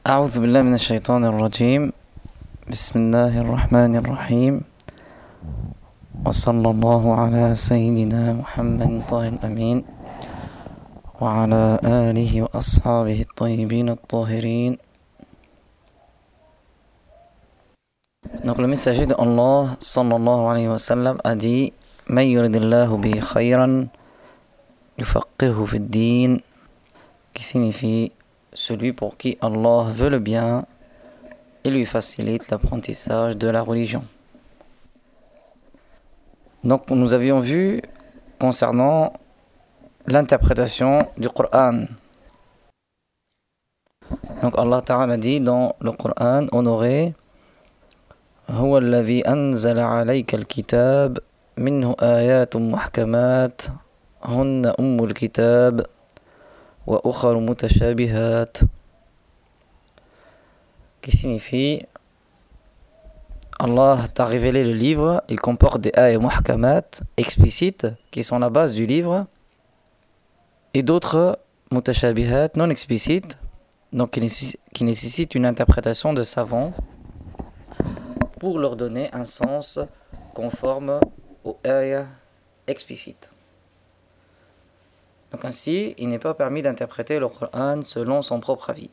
أعوذ بالله من الشيطان الرجيم. بسم الله الرحمن الرحيم. وصلى الله على سيدنا محمد طه الأمين وعلى آله وأصحابه الطيبين الطاهرين. Donc le messager de Allah sallallahu alayhi wa sallam a dit: Man yuridillahu bihi khayran yufaqihu fi ddin, qui signifie celui pour qui Allah veut le bien et lui facilite l'apprentissage de la religion. Donc nous avions vu concernant l'interprétation du Coran. Donc Allah Ta'ala dit dans le Coran honoré: هو الذي أنزل عليك الكتاب منه آيات محكمات هن أم الكتاب وأخر متشابهات, qui signifie Allah t'a révélé le livre, il comporte des ayats muhkamat explicites qui sont la base du livre et d'autres mutashabihat non explicites, donc qui nécessitent une interprétation de savants pour leur donner un sens conforme aux ayats explicites. Donc ainsi, il n'est pas permis d'interpréter le Coran selon son propre avis.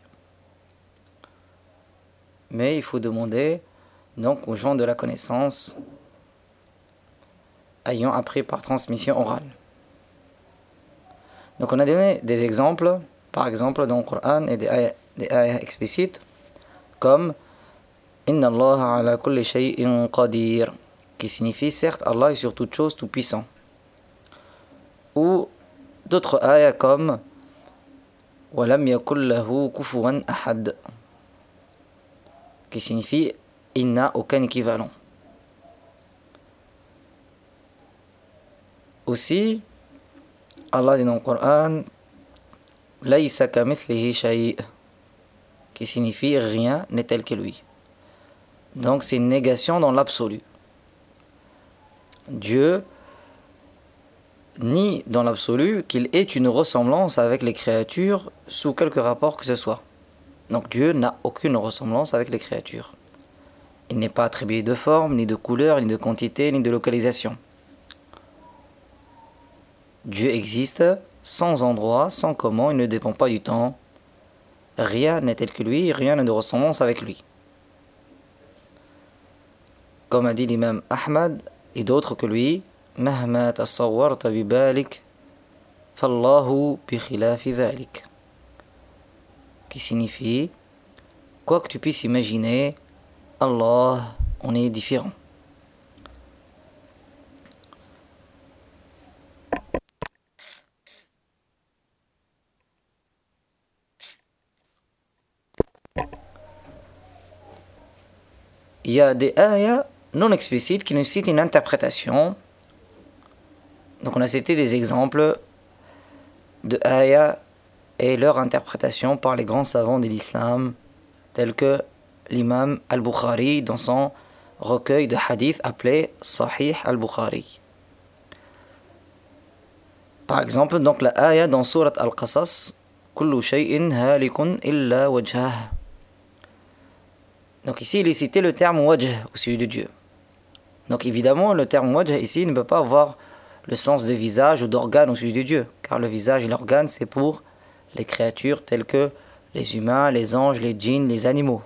Mais il faut demander donc aux gens de la connaissance ayant appris par transmission orale. Donc on a donné des exemples, par exemple dans le Coran et des ayats explicites, comme Inna Allah ala kulli shay'in qadir, qui signifie certes Allah est sur toute chose tout puissant. Ou d'autres ayats comme Walam yakul lahu kufuwan ahad, qui signifie il n'a aucun équivalent. Aussi, Allah dit dans le Coran Laysa kamithlihi shay', qui signifie rien n'est tel que lui. Donc c'est une négation dans l'absolu. Dieu nie dans l'absolu qu'il ait une ressemblance avec les créatures sous quelque rapport que ce soit. Donc Dieu n'a aucune ressemblance avec les créatures. Il n'est pas attribué de forme, ni de couleur, ni de quantité, ni de localisation. Dieu existe sans endroit, sans comment, il ne dépend pas du temps. Rien n'est tel que lui, rien n'a de ressemblance avec lui. Comme a dit l'imam Ahmad et d'autres que lui, Mahma tasawwarta bi balik, fallahu bi khilafi dhalik, qui signifie quoi que tu puisses imaginer, Allah en est différent. Il y a des ayats non explicites qui nécessitent une interprétation. Donc on a cité des exemples de ayats et leur interprétation par les grands savants de l'islam, tels que l'imam al-Bukhari dans son recueil de hadith appelé Sahih al-Bukhari. Par exemple, donc la ayah dans Surat al-Qasas, Kullu shay'in halikun illa wajhah. Donc ici, il est cité le terme wajh au sujet de Dieu. Donc évidemment, le terme wajh ici ne peut pas avoir le sens de visage ou d'organe au sujet de Dieu, car le visage et l'organe, c'est pour les créatures telles que les humains, les anges, les djinns, les animaux.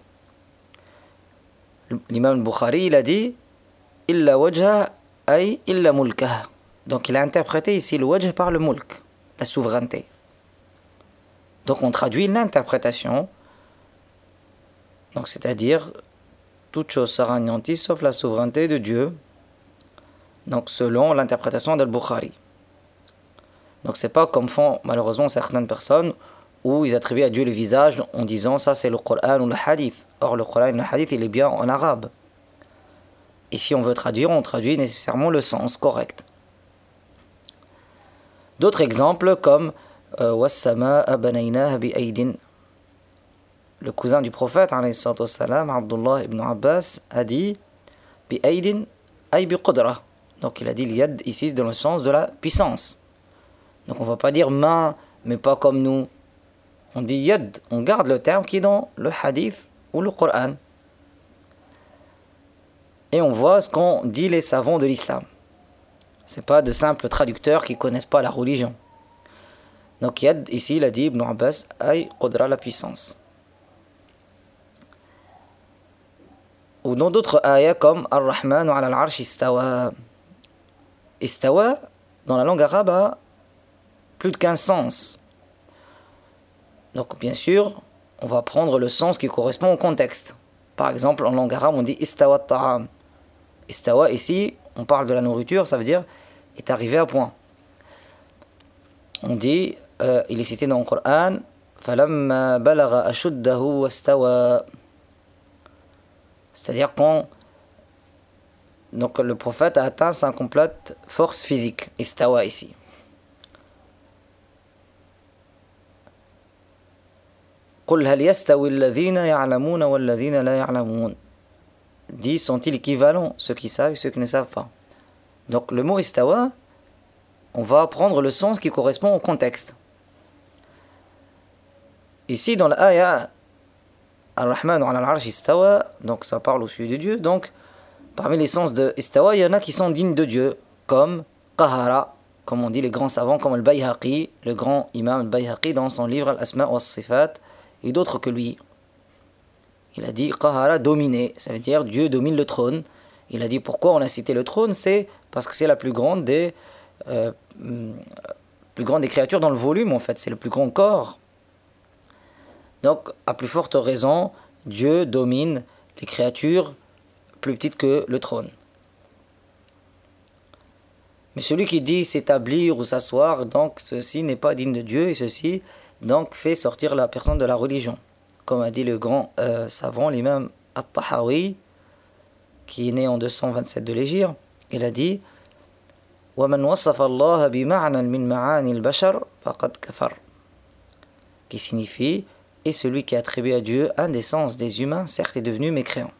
L'imam al-Bukhari, il a dit Illa wajha ay illa mulkah. Donc il a interprété ici le wajh par le mulk, la souveraineté. Donc on traduit l'interprétation, donc c'est-à-dire toute chose sera anéantie sauf la souveraineté de Dieu, donc selon l'interprétation d'Al-Bukhari. Donc c'est pas comme font malheureusement certaines personnes où ils attribuent à Dieu le visage en disant ça c'est le Coran ou le Hadith. Or le Coran et le Hadith il est bien en arabe. Et si on veut traduire, on traduit nécessairement le sens correct. D'autres exemples comme Was-samaa banaynaha bi aydin. Le cousin du prophète, Abdullah ibn Abbas, a dit bi aydin ay bi qudra. Donc il a dit l'yad ici dans le sens de la puissance. Donc on ne va pas dire main, mais pas comme nous. On dit yad, on garde le terme qui est dans le hadith ou le Coran. Et on voit ce qu'ont dit les savants de l'islam. Ce n'est pas de simples traducteurs qui ne connaissent pas la religion. Donc yad, ici, il a dit Ibn Abbas, ay qudra, la puissance. Ou dans d'autres ayats comme Ar-Rahman ala al-Arsh istawa. Istawa, dans la langue arabe, a plus de 15 sens. Donc bien sûr, on va prendre le sens qui correspond au contexte. Par exemple, en langue arabe, on dit istawa ta'am. Istawa, ici, on parle de la nourriture, ça veut dire est arrivé à point. On dit, il est cité dans le Coran, falamma balagha ashuddahu wastawa. C'est-à-dire quand donc le prophète a atteint sa complète force physique. Istawa ici. قل هل يستوي الذين يعلمون والذين لا يعلمون. Dit, sont-ils équivalents, ceux qui savent et ceux qui ne savent pas. Donc le mot istawa, on va prendre le sens qui correspond au contexte. Ici dans l'ayah Ar-Rahman ala al-Arsh istawa, donc ça parle au sujet de Dieu. Donc parmi les sens de istawa, il y en a qui sont dignes de Dieu, comme qahara, comme on dit les grands savants, comme al-Bayhaqi, le grand imam al-Bayhaqi dans son livre Al-Asma' wa Sifat, et d'autres que lui. Il a dit qahara, dominer, ça veut dire Dieu domine le trône. Il a dit pourquoi on a cité le trône, c'est parce que c'est la plus grande des créatures dans le volume, en fait, c'est le plus grand corps. Donc, à plus forte raison, Dieu domine les créatures plus petites que le trône. Mais celui qui dit s'établir ou s'asseoir, donc ceci n'est pas digne de Dieu, et ceci donc fait sortir la personne de la religion. Comme a dit le grand savant, l'imam At-Tahawi, qui est né en 227 de l'Hégire, il a dit وَمَنْ وَصَفَ اللَّهَ بِمَعْنًا مِنْ مَعَانِ الْبَشَرِ فَقَدْ كَفَرَ, qui signifie et celui qui attribue à Dieu un des sens des humains, certes est devenu mécréant.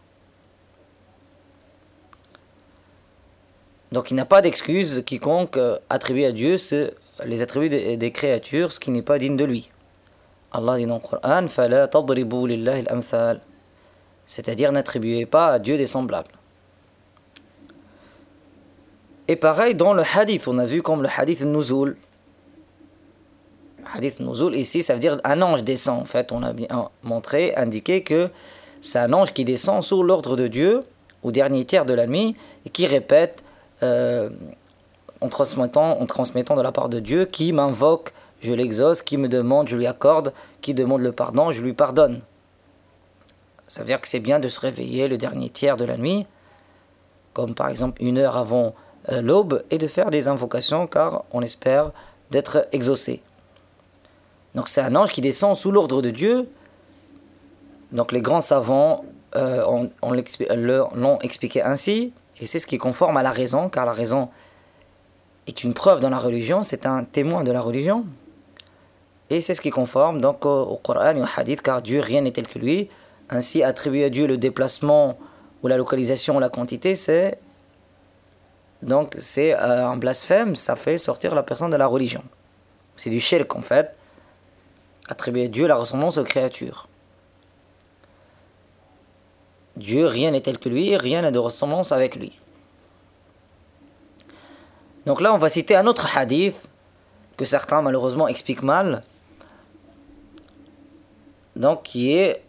Donc il n'a pas d'excuse quiconque attribue à Dieu les attributs des créatures, ce qui n'est pas digne de lui. Allah dit dans le Coran فَلَا تَضْرِبُوا لِلَّهِ الْأَمْثَالِ, c'est-à-dire n'attribuez pas à Dieu des semblables. Et pareil dans le hadith, on a vu comme le hadith Nuzul. Hadith Nuzul ici, ça veut dire un ange descend. En fait, on a bien montré, indiqué que c'est un ange qui descend sous l'ordre de Dieu au dernier tiers de la nuit et qui répète en transmettant de la part de Dieu, qui m'invoque, je l'exauce, qui me demande, je lui accorde, qui demande le pardon, je lui pardonne. Ça veut dire que c'est bien de se réveiller le dernier tiers de la nuit, comme par exemple 1 heure avant l'aube, et de faire des invocations car on espère d'être exaucé. Donc c'est un ange qui descend sous l'ordre de Dieu. Donc les grands savants l'ont expliqué ainsi, et c'est ce qui est conforme à la raison, car la raison est une preuve dans la religion, c'est un témoin de la religion, et c'est ce qui est conforme donc au Coran et au Hadith, car Dieu, rien n'est tel que lui. Ainsi, attribuer à Dieu le déplacement ou la localisation ou la quantité, c'est un blasphème, ça fait sortir la personne de la religion. C'est du shirk en fait, attribuer à Dieu la ressemblance aux créatures. Dieu, rien n'est tel que lui, rien n'a de ressemblance avec lui. Donc là, on va citer un autre hadith que certains malheureusement expliquent mal, donc qui est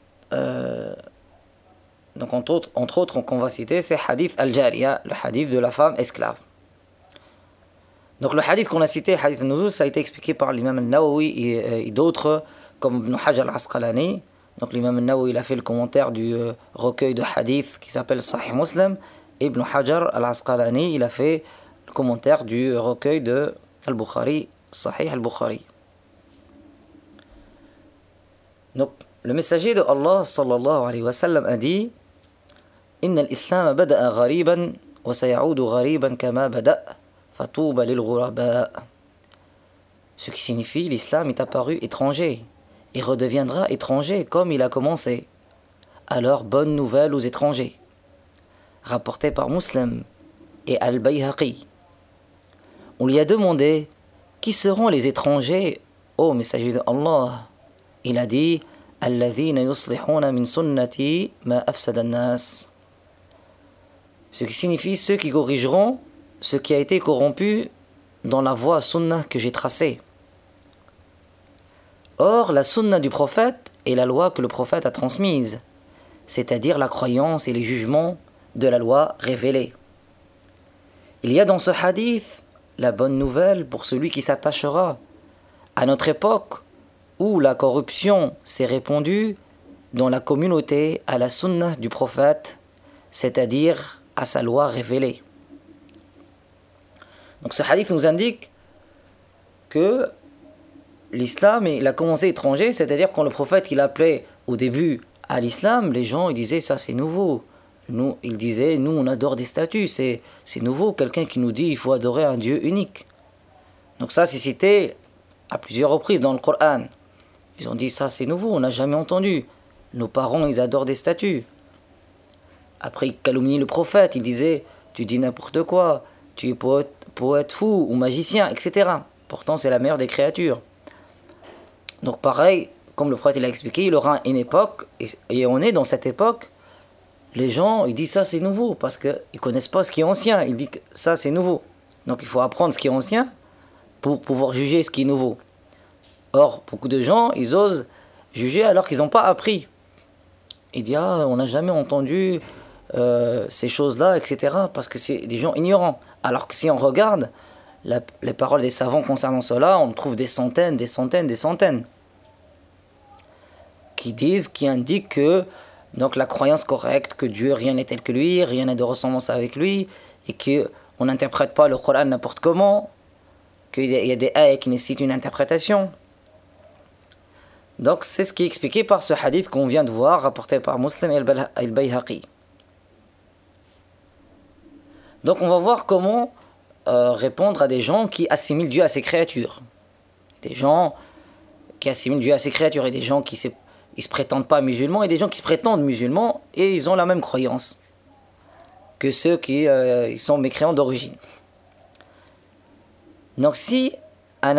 donc entre autres qu'on va citer, c'est hadith al-Jariya, le hadith de la femme esclave. Donc le hadith qu'on a cité, hadith al-Nuzul, ça a été expliqué par l'imam al-Nawawi et d'autres comme Ibn Hajar al-Asqalani. Donc l'imam al-Nawawi, il a fait le commentaire du recueil de hadith qui s'appelle Sahih Muslim, et Ibn Hajar al-Asqalani, il a fait le commentaire du recueil de al-Bukhari, Sahih al-Bukhari. Donc le messager de Allah sallallahu alayhi wa sallam a dit Inna al-Islam bada'a ghariban wa sayaudu ghariban kama bada'a fatouba lil ghuraba. Ce qui signifie l'islam est apparu étranger et redeviendra étranger comme il a commencé. Alors bonne nouvelle aux étrangers. Rapporté par Muslim et Al-Bayhaqi. On lui a demandé qui seront les étrangers, ô messager de Allah? Il a dit الذين يصلحون من سنتي ما أفسد الناس. Ce qui signifie ceux qui corrigeront ce qui a été corrompu dans la voie sunnah que j'ai tracée. Or, la sunnah du prophète est la loi que le prophète a transmise, c'est-à-dire la croyance et les jugements de la loi révélée. Il y a dans ce hadith la bonne nouvelle pour celui qui s'attachera à notre époque où la corruption s'est répandue dans la communauté à la sunnah du prophète, c'est-à-dire à sa loi révélée. Donc ce hadith nous indique que l'islam, il a commencé étranger, c'est-à-dire quand le prophète il appelait au début à l'islam, les gens ils disaient ça c'est nouveau. Il disait nous on adore des statues, c'est nouveau, quelqu'un qui nous dit il faut adorer un Dieu unique. Donc ça c'est cité à plusieurs reprises dans le Coran. Ils ont dit ça c'est nouveau, on n'a jamais entendu. Nos parents ils adorent des statues. Après ils calomnient le prophète, ils disaient tu dis n'importe quoi, tu es poète fou ou magicien, etc. Pourtant c'est la meilleure des créatures. Donc pareil, comme le prophète il a expliqué, il aura une époque, et on est dans cette époque, les gens ils disent ça c'est nouveau, parce qu'ils ne connaissent pas ce qui est ancien, ils disent que ça c'est nouveau. Donc il faut apprendre ce qui est ancien pour pouvoir juger ce qui est nouveau. Or, beaucoup de gens, ils osent juger alors qu'ils n'ont pas appris. Ils disent ah, on n'a jamais entendu ces choses-là, etc. Parce que c'est des gens ignorants. Alors que si on regarde les paroles des savants concernant cela, on trouve des centaines, qui disent, qui indiquent que donc la croyance correcte, que Dieu, rien n'est tel que lui, rien n'est de ressemblance avec lui, et qu'on n'interprète pas le Coran n'importe comment, qu'il y a des ayats qui nécessitent une interprétation. Donc c'est ce qui est expliqué par ce hadith qu'on vient de voir, rapporté par Muslim et Al-Bayhaqi. Donc on va voir comment répondre à des gens qui assimilent Dieu à ses créatures. Des gens qui assimilent Dieu à ses créatures, et des gens qui se prétendent pas musulmans, et des gens qui se prétendent musulmans, et ils ont la même croyance que ceux qui sont mécréants d'origine. Donc si un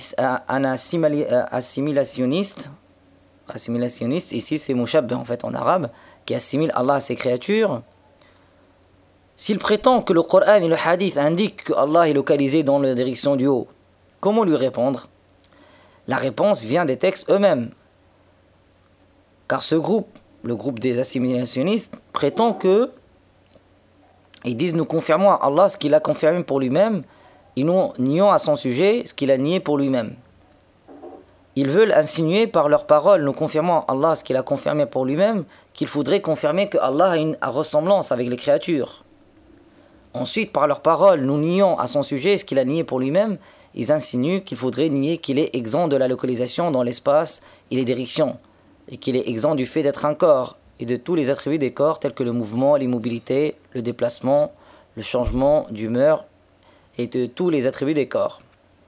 assimilationniste, ici c'est mushabbih en fait en arabe, qui assimile Allah à ses créatures, s'il prétend que le Coran et le Hadith indiquent que Allah est localisé dans la direction du haut, comment lui répondre? La réponse vient des textes eux-mêmes. Car ce groupe, le groupe des assimilationnistes, prétend que, ils disent nous confirmons à Allah ce qu'il a confirmé pour lui-même, et nous nions à son sujet ce qu'il a nié pour lui-même. Ils veulent insinuer par leurs paroles, nous confirmons à Allah ce qu'il a confirmé pour lui-même, qu'il faudrait confirmer que Allah a une ressemblance avec les créatures. Ensuite, par leurs paroles, nous nions à son sujet ce qu'il a nié pour lui-même. Ils insinuent qu'il faudrait nier qu'il est exempt de la localisation dans l'espace et les directions, et qu'il est exempt du fait d'être un corps, et de tous les attributs des corps tels que le mouvement, l'immobilité, le déplacement, le changement d'humeur, et de tous les attributs des corps.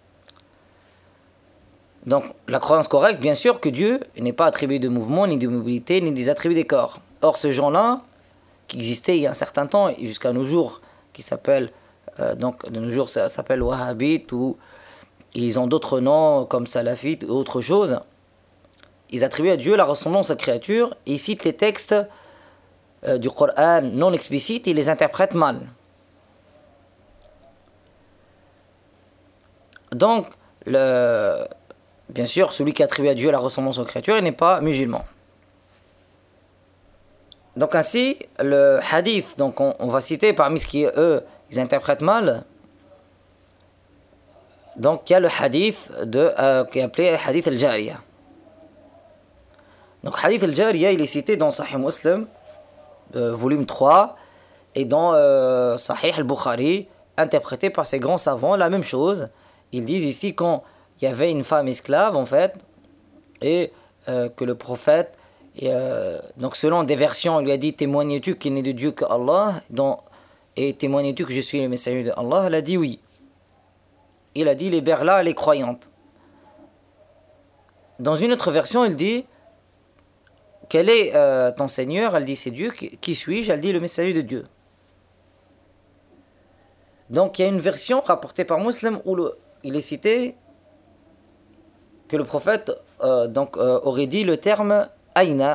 Donc, la croyance correcte, bien sûr, que Dieu n'est pas attribué de mouvement, ni d'immobilité, ni des attributs des corps. Or, ces gens-là, qui existaient il y a un certain temps, et jusqu'à nos jours, qui s'appellent, donc de nos jours ça s'appelle wahhabites, ou ils ont d'autres noms comme salafites ou autre chose, ils attribuent à Dieu la ressemblance à créature, et ils citent les textes du Coran non explicites, et ils les interprètent mal. Donc, bien sûr, celui qui attribue à Dieu la ressemblance aux créatures, il n'est pas musulman. Donc ainsi, le hadith, donc on va citer parmi ce qui, eux, ils interprètent mal. Donc il y a le hadith qui est appelé hadith al-Jariya. Donc hadith al-Jariya, il est cité dans Sahih Muslim, volume 3, et dans Sahih al-Bukhari, interprété par ces grands savants, la même chose. Ils disent ici quand il y avait une femme esclave, en fait, et que le prophète, donc selon des versions, il lui a dit témoignes-tu qu'il n'est de Dieu que Allah, et témoignes-tu que je suis le messager de Allah? Elle a dit oui. Il a dit libère-la, elle est croyante. Dans une autre version, il dit quel est ton Seigneur? Elle dit c'est Dieu. Qui suis-je? Elle dit le messager de Dieu. Donc il y a une version rapportée par Muslim où il est cité que le prophète aurait dit le terme aïna.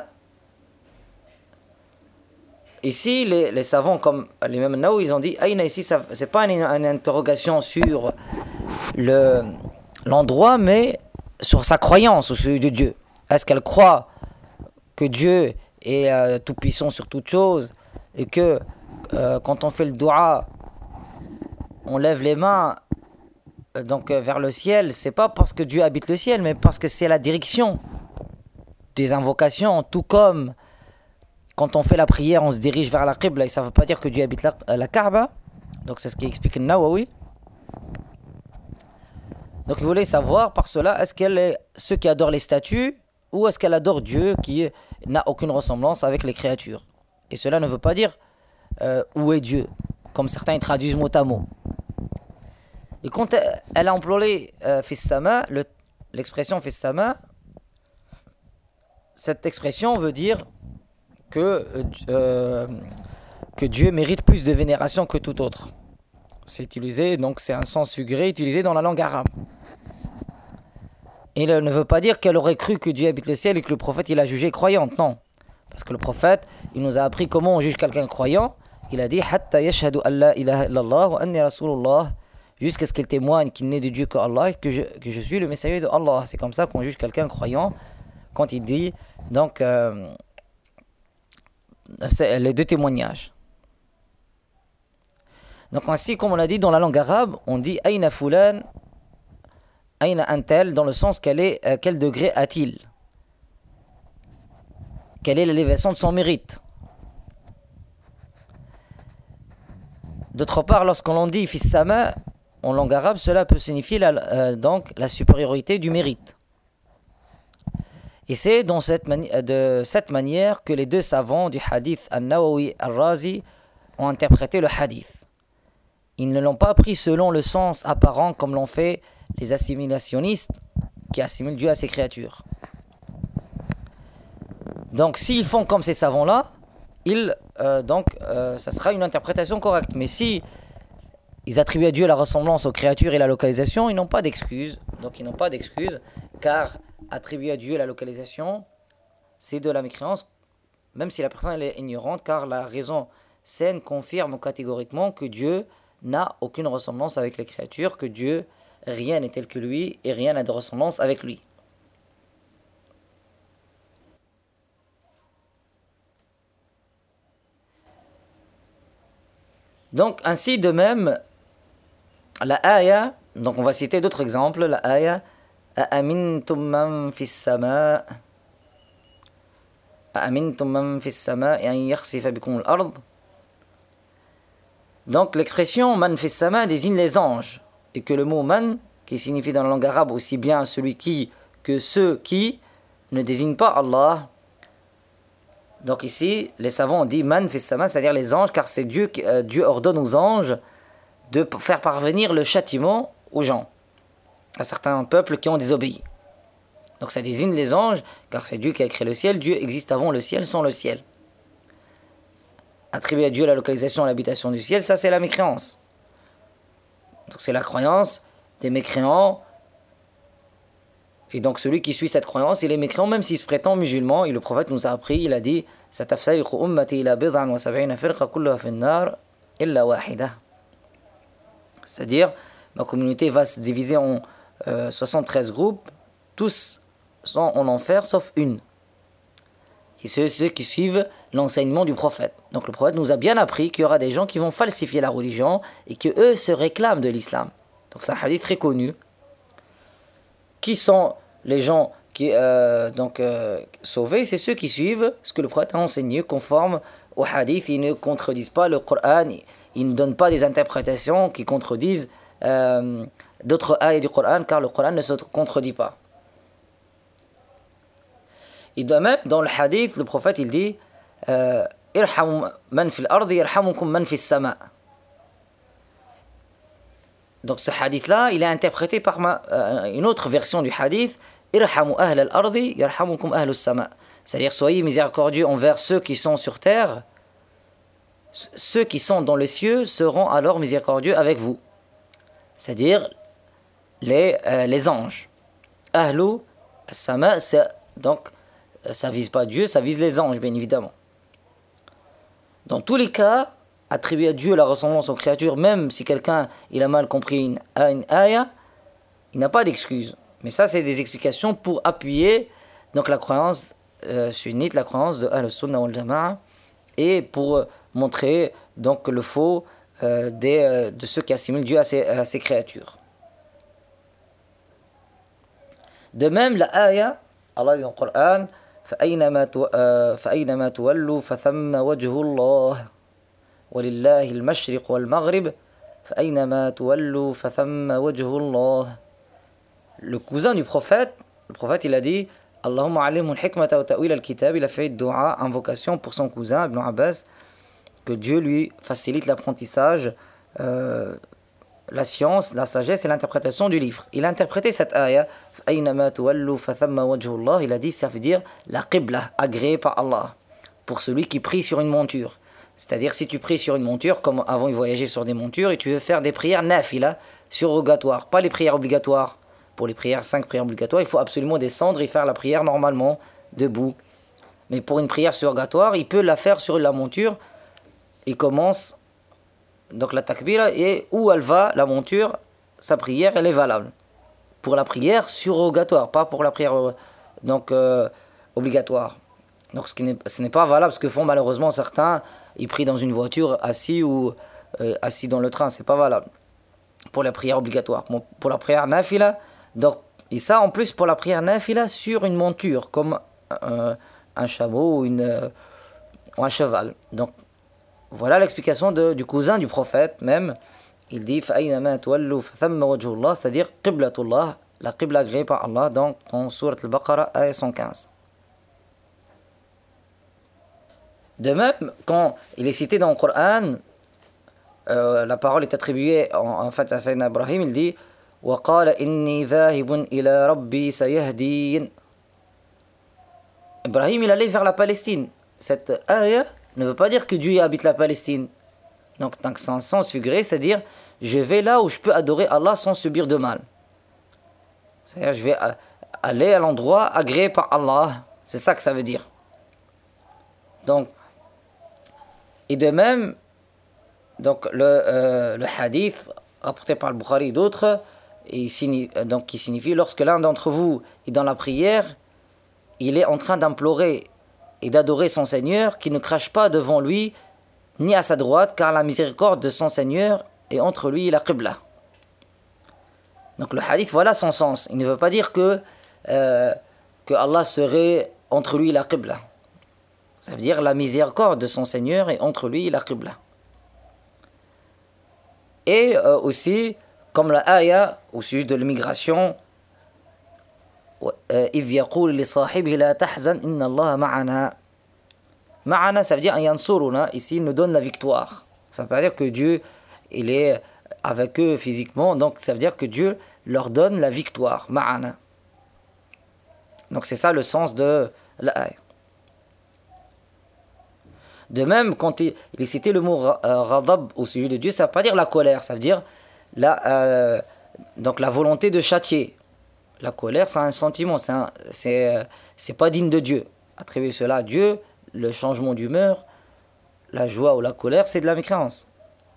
Ici, les savants comme l'imam Nawawi, ils ont dit aïna ici, c'est pas une interrogation sur l'endroit, mais sur sa croyance au sujet de Dieu. Est-ce qu'elle croit que Dieu est tout puissant sur toute chose et que quand on fait le dua, on lève les mains vers le ciel, c'est pas parce que Dieu habite le ciel, mais parce que c'est la direction des invocations, tout comme quand on fait la prière, on se dirige vers la Qibla et ça ne veut pas dire que Dieu habite la Kaaba. Donc c'est ce qui explique le Nawawi. Donc il voulait savoir par cela, est-ce qu'elle est ceux qui adorent les statues ou est-ce qu'elle adore Dieu qui n'a aucune ressemblance avec les créatures. Et cela ne veut pas dire où est Dieu, comme certains y traduisent mot à mot. Et quand elle a employé fis sama, l'expression fis sama, cette expression veut dire que Dieu mérite plus de vénération que tout autre. C'est utilisé, donc c'est un sens figuré utilisé dans la langue arabe. Et il ne veut pas dire qu'elle aurait cru que Dieu habite le ciel et que le prophète il a jugé croyante, non. Parce que le prophète, il nous a appris comment on juge quelqu'un croyant. Il a dit hatta yashhadu an la ilaha illallah wa anni rasulullah, jusqu'à ce qu'il témoigne qu'il n'est de Dieu que Allah et que je suis le messager de Allah. C'est comme ça qu'on juge quelqu'un croyant quand il dit donc les deux témoignages. Donc ainsi, comme on l'a dit dans la langue arabe, on dit aïna fulan, aïna antel, dans le sens quel degré a-t-il, quelle est l'élévation de son mérite. D'autre part, lorsqu'on dit fis sama en langue arabe, cela peut signifier donc la supériorité du mérite. Et c'est de cette manière que les deux savants du hadith, An-Nawawi Al-Razi, ont interprété le hadith. Ils ne l'ont pas pris selon le sens apparent comme l'ont fait les assimilationnistes qui assimilent Dieu à ses créatures. Donc s'ils font comme ces savants-là, ça sera une interprétation correcte. Mais si ils attribuent à Dieu la ressemblance aux créatures et la localisation, ils n'ont pas d'excuse. Donc ils n'ont pas d'excuse, car attribuer à Dieu la localisation, c'est de la mécréance, même si la personne elle est ignorante, car la raison saine confirme catégoriquement que Dieu n'a aucune ressemblance avec les créatures, que Dieu, rien n'est tel que lui et rien n'a de ressemblance avec lui. Donc ainsi de même, la aya, donc on va citer d'autres exemples, la aya أأمنتم من في السماء أأمنتم من في السماء أن يخسف بكم الأرض. Donc l'expression man fi sama désigne les anges, et que le mot man, qui signifie dans la langue arabe aussi bien celui qui que ceux qui, ne désigne pas Allah. Donc ici, les savants ont dit man fi sama, c'est-à-dire les anges, car c'est Dieu ordonne aux anges de faire parvenir le châtiment aux gens, à certains peuples qui ont désobéi. Donc ça désigne les anges, car c'est Dieu qui a créé le ciel. Dieu existe avant le ciel, sans le ciel. Attribuer à Dieu la localisation et l'habitation du ciel, ça c'est la mécréance. Donc c'est la croyance des mécréants. Et donc celui qui suit cette croyance, il est mécréant même s'il se prétend musulman. Et le prophète nous a appris, il a dit satafsariqu ummati ila bid'an wa sab'ina firqa kulluha fin nar illa wahida. C'est-à-dire, ma communauté va se diviser en 73 groupes, tous sont en enfer sauf une. Et c'est ceux qui suivent l'enseignement du prophète. Donc le prophète nous a bien appris qu'il y aura des gens qui vont falsifier la religion et que eux se réclament de l'islam. Donc c'est un hadith très connu. Qui sont les gens qui sauvés? C'est ceux qui suivent ce que le prophète a enseigné conforme au hadith. Ils ne contredisent pas le Coran, ils ne donnent pas des interprétations qui contredisent d'autres ayats du Coran, car le Coran ne se contredit pas. Et de même, dans le hadith, le prophète il dit irhamu man fil ardi yarhamukum man fis sama. Donc ce hadith-là, il est interprété par une autre version du hadith, irhamu ahl al-ardi yarhamukum ahl as-sama. C'est-à-dire, soyez miséricordieux envers ceux qui sont sur terre, ceux qui sont dans les cieux seront alors miséricordieux avec vous. C'est-à-dire les anges. Ahlu, Sama, donc, ça vise pas Dieu, ça vise les anges, bien évidemment. Dans tous les cas, attribuer à Dieu la ressemblance aux créatures, même si quelqu'un il a mal compris une ayah, il n'a pas d'excuse. Mais ça, c'est des explications pour appuyer donc la croyance sunnite, la croyance de Ahl-Sunnah wal Jama'a, et pour montrer donc le faux de ceux qui assimilent Dieu à ses créatures. De même, la ayah, Allah dit dans le Coran, فأينما تولوا فثم وجه الله ولله المشرق والمغرب فأينما تولوا فثم وجه الله. Le cousin du prophète, le prophète il a dit Allahumma alimhu al-hikmata wa ta'wil al-kitab, il a fait dua, invocation pour son cousin Ibn Abbas, que Dieu lui facilite l'apprentissage, la science, la sagesse et l'interprétation du livre. Il a interprété cette ayah, il a dit ça veut dire la qibla, agréée par Allah, pour celui qui prie sur une monture. C'est-à-dire si tu pries sur une monture, comme avant ils voyageaient sur des montures, et tu veux faire des prières nafila, surrogatoires, pas les prières obligatoires. Pour les prières, 5 prières obligatoires, il faut absolument descendre et faire la prière normalement, debout. Mais pour une prière surrogatoire, il peut la faire sur la monture. Il commence donc la takbira, et où elle va, la monture, sa prière, elle est valable. Pour la prière surrogatoire, pas pour la prière donc, obligatoire. Donc ce n'est pas valable, ce que font malheureusement certains, ils prient dans une voiture assis ou assis dans le train, c'est pas valable. Pour la prière obligatoire. Bon, pour la prière nafila, donc, et ça en plus pour la prière nafila sur une monture, comme un chameau ou un cheval. Donc, voilà l'explication du cousin du prophète même. Il dit c'est-à-dire qiblatullah, la qibla agréée par Allah, donc en sourate al-Baqarah, ayah 115. De même, quand il est cité dans le Coran, la parole est attribuée en fait à Sayyidina Ibrahim, il dit وَقَالَ إِنِّي ذَاهِبٌ إِلَى رَبِّي سَيَهْدِينِ. Ibrahim, il allait vers la Palestine. Cette ayah ne veut pas dire que Dieu habite la Palestine. Donc, c'est un sens figuré, c'est-à-dire je vais là où je peux adorer Allah sans subir de mal. C'est-à-dire je vais aller à l'endroit agréé par Allah. C'est ça que ça veut dire. Donc, et de même, donc le hadith rapporté par le Bukhari et d'autres, qui signifie lorsque l'un d'entre vous est dans la prière, il est en train d'implorer et d'adorer son Seigneur, qui ne crache pas devant lui ni à sa droite, car la miséricorde de son Seigneur est entre lui et la qibla. Donc le hadith, voilà son sens. Il ne veut pas dire que Allah serait entre lui et la qibla. Ça veut dire la miséricorde de son Seigneur est entre lui et la qibla. Et aussi, comme la ayah au sujet de l'immigration, إِذْ يَقُولُ لِصَاحِبِهِ لَا تَحْزَنْ إِنَّ اللَّهَ مَعَنَا. Ma'ana, ça veut dire yansuruna, ici il nous donne la victoire. Ça veut pas dire que Dieu il est avec eux physiquement, donc ça veut dire que Dieu leur donne la victoire. Ma'ana. Donc c'est ça le sens de l'ayah. De même, quand il est cité le mot ghadab au sujet de Dieu, ça ne veut pas dire la colère, ça veut dire donc la volonté de châtier. La colère, c'est un sentiment, c'est pas digne de Dieu. Attribuer cela à Dieu, le changement d'humeur, la joie ou la colère, c'est de la mécréance.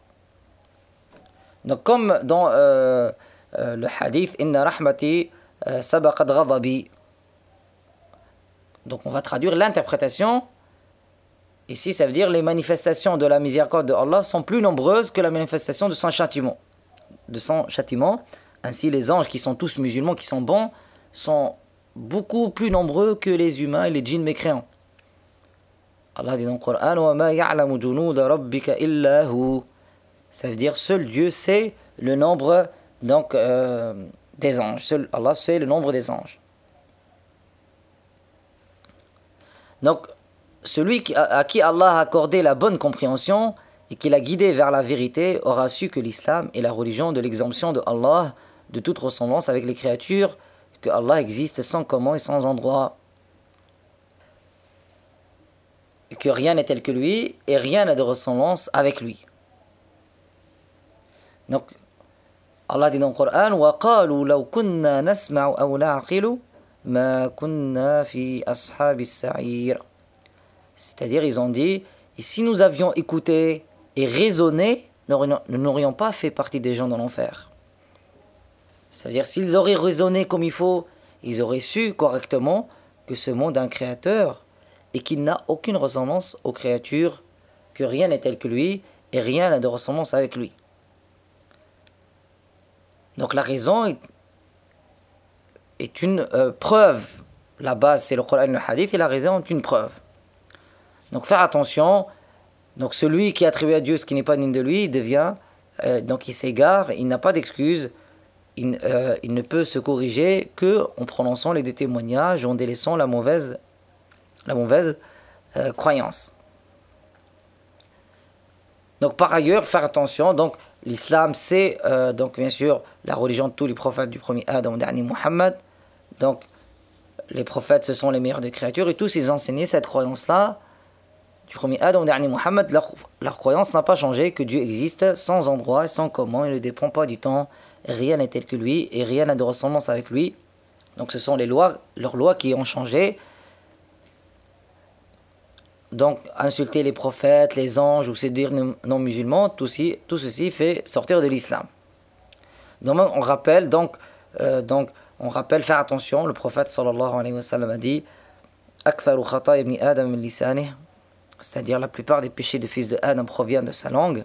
Donc comme dans le hadith Inna rahmati sabaqat ghadabi. Donc on va traduire l'interprétation. Ici ça veut dire les manifestations de la miséricorde de Allah sont plus nombreuses que la manifestation de son châtiment. Ainsi les anges qui sont tous musulmans, qui sont bons, sont beaucoup plus nombreux que les humains et les djinns mécréants. Allah dit dans le Coran وَمَا يَعْلَمُ جُنُودَ رَبِّكَ إِلَّا هُ. Ça veut dire seul Dieu sait le nombre donc, des anges. Seul Allah sait le nombre des anges. Donc celui à qui Allah a accordé la bonne compréhension et qui l'a guidé vers la vérité aura su que l'islam est la religion de l'exemption de Allah de toute ressemblance avec les créatures, que Allah existe sans comment et sans endroit, et que rien n'est tel que lui et rien n'a de ressemblance avec lui. Donc Allah dit dans le Coran وَقَالُوا لَوْ كُنَّا نَسْمَعُ أَوْ نَعْقِلُ ما كنا في أصحاب السعير. C'est-à-dire, ils ont dit, et si nous avions écouté et raisonné, nous n'aurions pas fait partie des gens de l'enfer. C'est-à-dire, s'ils auraient raisonné comme il faut, ils auraient su correctement que ce monde a un créateur et qu'il n'a aucune ressemblance aux créatures, que rien n'est tel que lui et rien n'a de ressemblance avec lui. Donc la raison est une preuve. La base c'est le Coran et le Hadith et la raison est une preuve. Donc faire attention. Donc celui qui attribue à Dieu ce qui n'est pas digne de lui, il devient, donc il s'égare, il n'a pas d'excuse, il ne peut se corriger que en prononçant les deux témoignages, en délaissant la mauvaise croyance. Donc par ailleurs, faire attention, donc l'islam c'est donc bien sûr la religion de tous les prophètes du premier Adam au dernier Muhammad. Donc les prophètes ce sont les meilleurs des créatures et tous ils enseignaient cette croyance-là. Du premier Adam au dernier Muhammad, leur croyance n'a pas changé, que Dieu existe sans endroit et sans comment, il ne dépend pas du temps, rien n'est tel que lui et rien n'a de ressemblance avec lui. Donc ce sont leurs lois qui ont changé. Donc insulter les prophètes, les anges ou séduire non musulmans, tout ceci fait sortir de l'islam. Donc on rappelle faire attention, le prophète sallallahu alayhi wa sallam a dit Aktharu khata ibn Adam min lisanih, c'est-à-dire la plupart des péchés de fils de Adam proviennent de sa langue.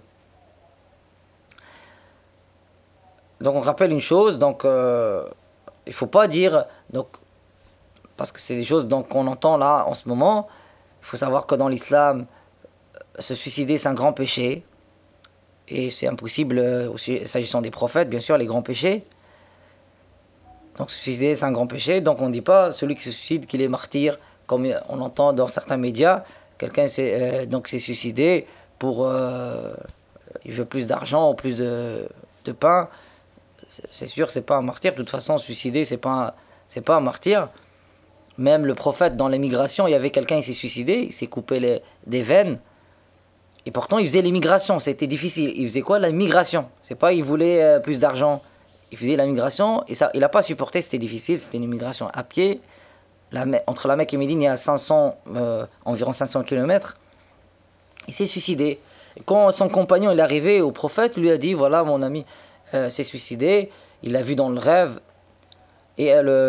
Donc on rappelle une chose, donc il ne faut pas dire, donc, parce que c'est des choses qu'on entend là en ce moment, il faut savoir que dans l'islam, se suicider c'est un grand péché, et c'est impossible, aussi, s'agissant des prophètes, bien sûr, les grands péchés. Donc se suicider c'est un grand péché, donc on ne dit pas celui qui se suicide qu'il est martyr, comme on entend dans certains médias. Quelqu'un s'est suicidé pour... il veut plus d'argent ou plus de pain. C'est sûr, c'est pas un martyr. De toute façon, suicider, c'est pas un martyr. Même le prophète, dans l'émigration, il y avait quelqu'un, il s'est suicidé, il s'est coupé des veines. Et pourtant, il faisait l'émigration, c'était difficile. Il faisait quoi? La migration. C'est pas, il voulait plus d'argent. Il faisait la migration, et ça, il n'a pas supporté, c'était difficile, c'était une immigration à pied. Entre la Mecque et Médine, il y a environ 500 km. Il s'est suicidé. Et quand son compagnon est arrivé au prophète, il lui a dit, voilà, mon ami s'est suicidé. Il l'a vu dans le rêve. Et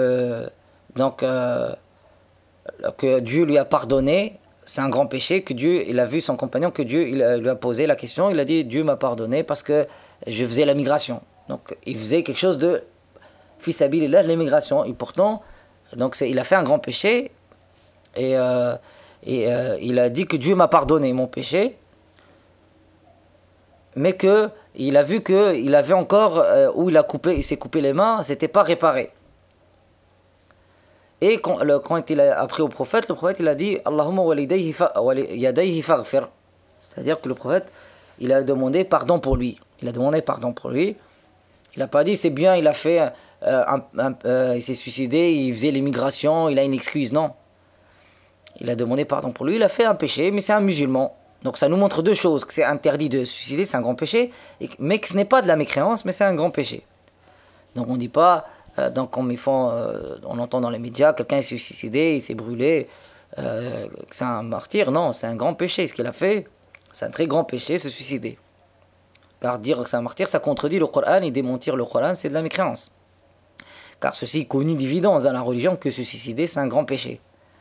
que Dieu lui a pardonné. C'est un grand péché que Dieu, il a vu son compagnon, que Dieu lui a posé la question. Il a dit, Dieu m'a pardonné parce que je faisais la migration. Donc il faisait quelque chose de fils habilillah, l'émigration. Et pourtant... Donc il a fait un grand péché et il a dit que Dieu m'a pardonné mon péché, mais que il a vu qu'il avait encore où il s'est coupé les mains, c'était pas réparé. Et quand il a appris au prophète, le prophète il a dit Allahumma yadayhi faghfir, c'est-à-dire que le prophète il a demandé pardon pour lui. Il n'a pas dit c'est bien, il a fait il s'est suicidé, il faisait l'émigration, il a une excuse, non. Il a demandé pardon pour lui, il a fait un péché, mais c'est un musulman. Donc ça nous montre deux choses, que c'est interdit de se suicider, c'est un grand péché, mais que ce n'est pas de la mécréance, mais c'est un grand péché. Donc on ne dit pas, comme on entend dans les médias, quelqu'un s'est suicidé, il s'est brûlé, que c'est un martyr, non, c'est un grand péché, ce qu'il a fait, c'est un très grand péché, se suicider. Car dire que c'est un martyr, ça contredit le Coran, et démentir le Coran, c'est de la mécréance. Car ceci est connu d'évidence dans la religion que se suicider c'est un grand péché.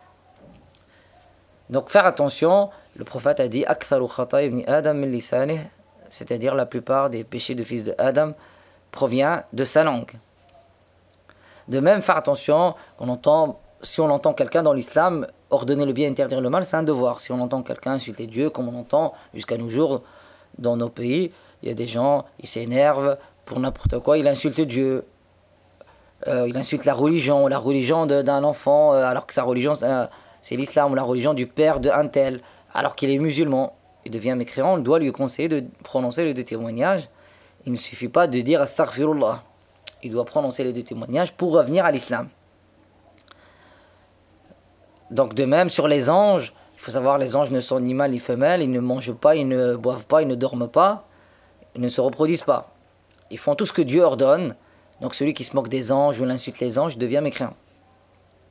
Donc faire attention, le prophète a dit Aktharu khata ibn Adam min lisanih, c'est-à-dire la plupart des péchés de fils de Adam provient de sa langue. De même faire attention, si on entend quelqu'un dans l'islam ordonner le bien, interdire le mal, c'est un devoir. Si on entend quelqu'un insulter Dieu, comme on entend jusqu'à nos jours dans nos pays, il y a des gens, ils s'énervent pour n'importe quoi, ils insultent Dieu. Il insulte la religion d'un enfant, alors que sa religion c'est l'islam, ou la religion du père d'un tel, alors qu'il est musulman. Il devient mécréant, on doit lui conseiller de prononcer les deux témoignages. Il ne suffit pas de dire astaghfirullah. Il doit prononcer les deux témoignages pour revenir à l'islam. Donc de même sur les anges, il faut savoir les anges ne sont ni mâles ni femelles, ils ne mangent pas, ils ne boivent pas, ils ne dorment pas, ils ne se reproduisent pas. Ils font tout ce que Dieu ordonne. Donc celui qui se moque des anges ou l'insulte les anges devient mécréant.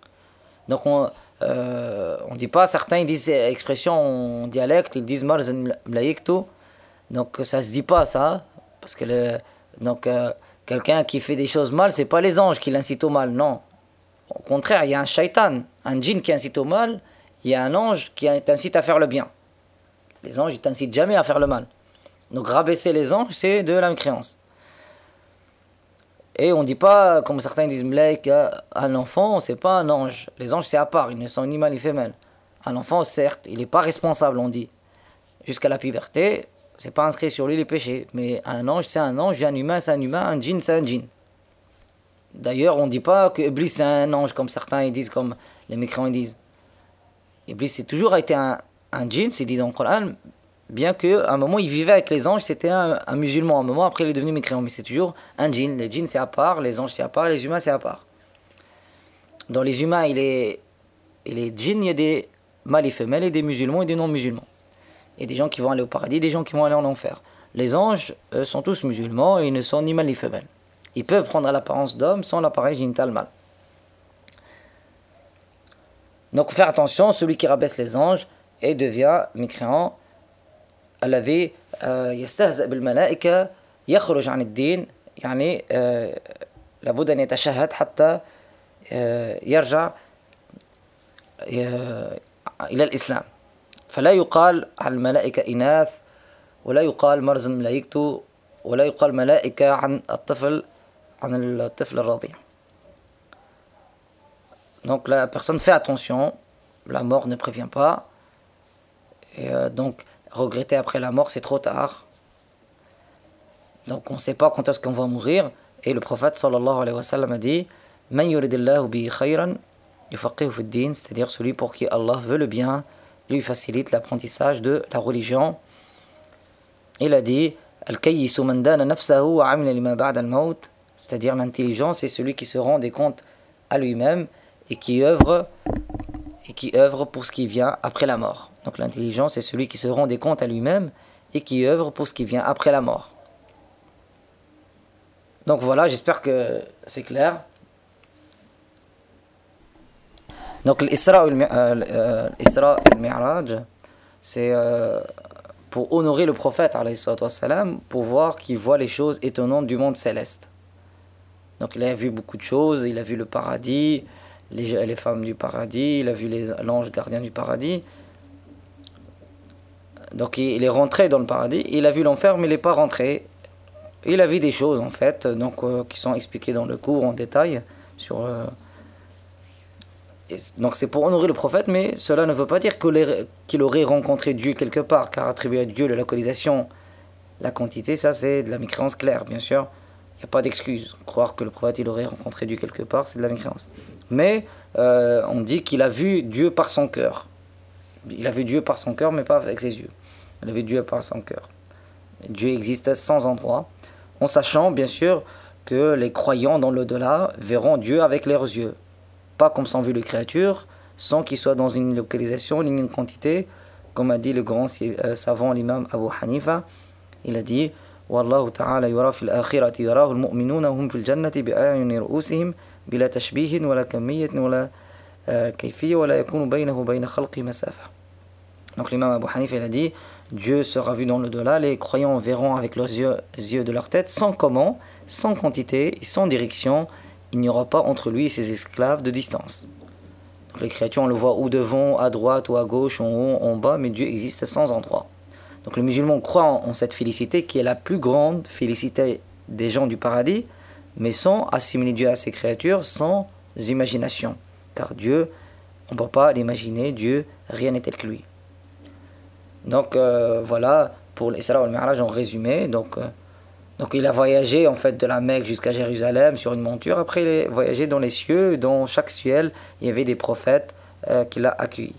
Donc on dit pas, certains ils disent expression en dialecte, ils disent marzen mlaïktu. Donc ça se dit pas ça, parce que quelqu'un qui fait des choses mal, c'est pas les anges qui l'incitent au mal, non. Au contraire, il y a un shaitan, un djinn qui incite au mal, il y a un ange qui t'incite à faire le bien. Les anges, ils t'incitent jamais à faire le mal. Donc rabaisser les anges, c'est de la mécréance. Et on ne dit pas, comme certains disent, un enfant, c'est pas un ange. Les anges, c'est à part, ils ne sont ni mâles ni femelles. Un enfant, certes, il n'est pas responsable, on dit. Jusqu'à la puberté, c'est pas inscrit sur lui les péchés. Mais un ange, c'est un ange, un humain, c'est un humain, un djinn, c'est un djinn. D'ailleurs, on ne dit pas que Iblis, c'est un ange, comme certains ils disent, comme les mécréants ils disent. Iblis, c'est toujours été un djinn, c'est dit dans le Coran, bien qu'à un moment, il vivait avec les anges, c'était un musulman. À un moment, après, il est devenu mécréant. Mais c'est toujours un djinn. Les djinns, c'est à part. Les anges, c'est à part. Les humains, c'est à part. Dans les humains et les djinns, il y a des mâles et femelles, et des musulmans et des non-musulmans. Il y a des gens qui vont aller au paradis, des gens qui vont aller en enfer. Les anges, eux, sont tous musulmans et ils ne sont ni mâles ni femelles. Ils peuvent prendre l'apparence d'homme sans l'appareil génital mâle. Donc, faire attention, celui qui rabaisse les anges et devient mécréant, الذي يستهزئ بالملائكة يخرج عن الدين يعني لابد أن يتشهد حتى يرجع إلى الإسلام فلا يقال عن الملائكة إناث ولا يقال مرز ملائكته ولا يقال ملائكة عن الطفل الرضيع. Donc la personne fait attention, la mort ne prévient pas, et donc regretter après la mort, c'est trop tard. Donc on ne sait pas quand est-ce qu'on va mourir. Et le prophète sallallahu alayhi wa sallam a dit Man yuridillahu bihi khayran yufaqihu fi din, c'est-à-dire celui pour qui Allah veut le bien, lui facilite l'apprentissage de la religion. Il a dit Al-kayyisu man dana nafsahu wa amila lima ba'da al-maut, c'est-à-dire l'intelligent, c'est celui qui se rend des comptes à lui-même et qui œuvre pour ce qui vient après la mort. Donc l'intelligence, c'est celui qui se rend des comptes à lui-même et qui œuvre pour ce qui vient après la mort. Donc voilà, j'espère que c'est clair. Donc l'Isra al-Mi'raj, c'est pour honorer le prophète, alayhi salatu wassalam, pour voir qu'il voit les choses étonnantes du monde céleste. Donc il a vu beaucoup de choses, il a vu le paradis, les femmes du paradis, il a vu l'ange gardien du paradis. Donc il est rentré dans le paradis, il a vu l'enfer mais il n'est pas rentré. Il a vu des choses en fait, donc qui sont expliquées dans le cours en détail. Donc c'est pour honorer le prophète, mais cela ne veut pas dire qu'il aurait rencontré Dieu quelque part, car attribuer à Dieu la localisation, la quantité, ça c'est de la mécréance claire, bien sûr. Il n'y a pas d'excuse. Croire que le prophète il aurait rencontré Dieu quelque part, c'est de la mécréance. Mais on dit qu'il a vu Dieu par son cœur. Il a vu Dieu par son cœur, mais pas avec ses yeux. Il a vu Dieu par son cœur. Dieu existe sans endroit, en sachant bien sûr que les croyants dans l'au-delà verront Dieu avec leurs yeux. Pas comme sont vues les créatures, sans qu'il soit dans une localisation, ni une quantité, comme a dit le grand savant l'imam Abu Hanifa. Il a dit Wallahu ta'ala yura fil akhirati yarahu al-mu'minuna hum fil jannati bi'ayuni ru'usihim bila tashbihin wala kamiyyatin wala kayfiyya wala yakunu baynahu wa bayna khalqi masafa. Donc l'imam Abu Hanifa il a dit Dieu sera vu dans l'au-delà, les croyants verront avec leurs yeux de leur tête, sans comment, sans quantité et sans direction, il n'y aura pas entre lui et ses esclaves de distance. Donc les créatures on le voit ou devant, à droite ou à gauche, en haut, en bas, mais Dieu existe sans endroit. Donc le musulman croit en cette félicité qui est la plus grande félicité des gens du paradis, mais sans assimiler Dieu à ses créatures, sans imagination. Car Dieu, on ne peut pas l'imaginer, Dieu, rien n'est tel que lui. Donc voilà, pour l'Isra al-Mi'raj en résumé. Donc il a voyagé en fait de la Mecque jusqu'à Jérusalem sur une monture. Après il a voyagé dans les cieux, dans chaque ciel il y avait des prophètes qu'il a accueillis.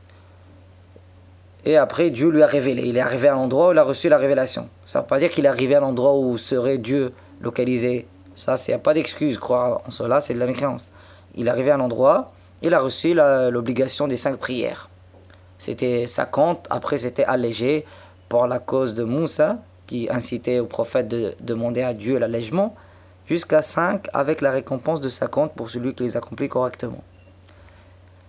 Et après Dieu lui a révélé. Il est arrivé à l'endroit où il a reçu la révélation. Ça ne veut pas dire qu'il est arrivé à l'endroit où serait Dieu localisé. Ça, il n'y a pas d'excuse. Croire en cela, c'est de la mécréance. Il est arrivé à l'endroit, il a reçu l'obligation des 5 prières. C'était 50, après c'était allégé pour la cause de Moussa, qui incitait au prophète de demander à Dieu l'allègement, jusqu'à 5 avec la récompense de 50 pour celui qui les accomplit correctement.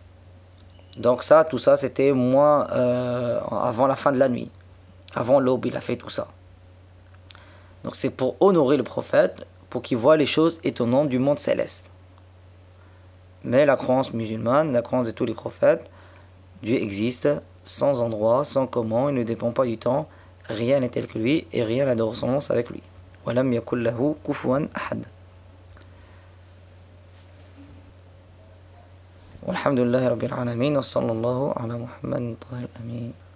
Donc ça, tout ça, c'était moins avant la fin de la nuit. Avant l'aube, il a fait tout ça. Donc c'est pour honorer le prophète, pour qu'il voit les choses étonnantes du monde céleste. Mais la croyance musulmane, la croyance de tous les prophètes, Dieu existe sans endroit, sans comment, il ne dépend pas du temps, rien n'est tel que lui et rien n'a de ressemblance avec lui. وَلَمْ يَكُنْ لَهُ كُفُوًا أَحَدٌ. والحمد لله رب العالمين وصلى الله على محمد طاهر الأمين.